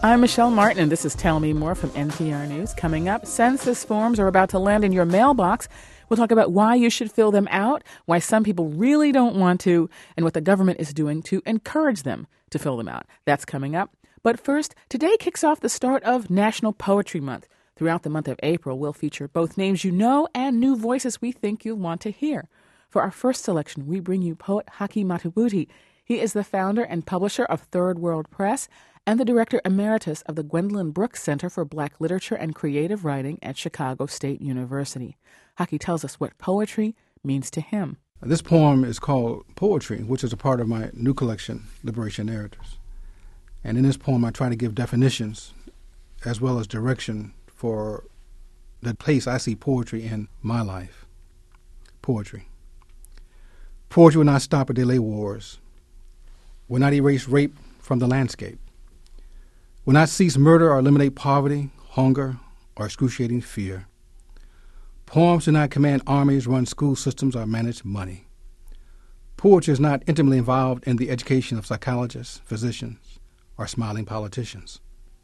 I'm Michelle Martin, and this is Tell Me More from NPR News. Coming up, census forms are about to land in your mailbox. We'll talk about why you should fill them out, why some people really don't want to, and what the government is doing to encourage them to fill them out. That's coming up. But first, today kicks off the start of National Poetry Month. Throughout the month of April, we'll feature both names you know and new voices we think you'll want to hear. For our first selection, we bring you poet Haki Madhubuti. He is the founder and publisher of Third World Press and the director emeritus of the Gwendolyn Brooks Center for Black Literature and Creative Writing at Chicago State University. Haki tells us what poetry means to him. This poem is called Poetry, which is a part of my new collection, Liberation Narratives. And in this poem, I try to give definitions as well as direction for the place I see poetry in my life. Poetry. Poetry will not stop or delay wars, will not erase rape from the landscape, will not cease murder or eliminate poverty, hunger, or excruciating fear. Poems do not command armies, run school systems, or manage money. Poetry is not intimately involved in the education of psychologists, physicians, or smiling politicians.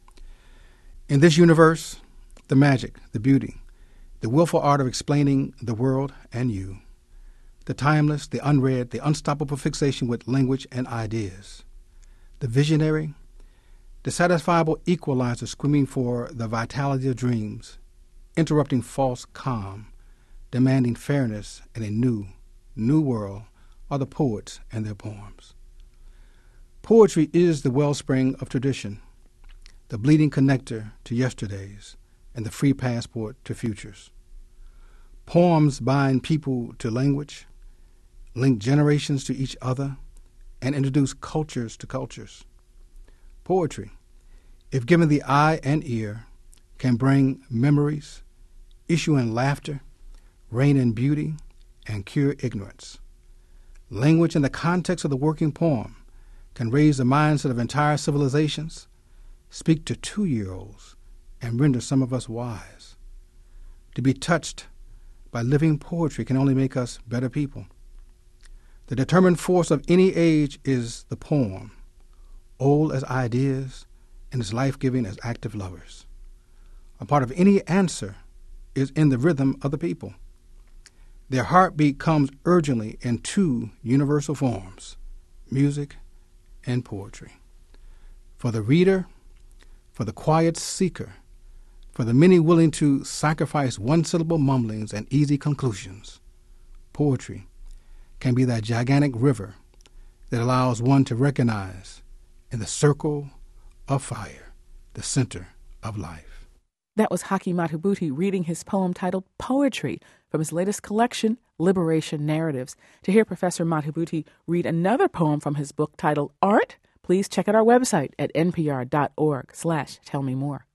In this universe, the magic, the beauty, the willful art of explaining the world and you, the timeless, the unread, the unstoppable fixation with language and ideas, the visionary, the satisfiable equalizer screaming for the vitality of dreams, interrupting false calm, demanding fairness in a new world, are the poets and their poems. Poetry is the wellspring of tradition, the bleeding connector to yesterdays, and the free passport to futures. Poems bind people to language, link generations to each other, and introduce cultures to cultures. Poetry, if given the eye and ear, can bring memories, issue in laughter, reign in beauty, and cure ignorance. Language in the context of the working poem can raise the mindset of entire civilizations, speak to 2-year-olds, and render some of us wise. To be touched by living poetry can only make us better people. The determined force of any age is the poem, old as ideas and as life-giving as active lovers. A part of any answer is in the rhythm of the people. Their heartbeat comes urgently in 2 universal forms, music and poetry. For the reader, for the quiet seeker, for the many willing to sacrifice one-syllable mumblings and easy conclusions, poetry can be that gigantic river that allows one to recognize in the circle of fire, the center of life. That was Haki Madhubuti reading his poem titled Poetry from his latest collection, Liberation Narratives. To hear Professor Madhubuti read another poem from his book titled Art, please check out our website at npr.org/tellmemore.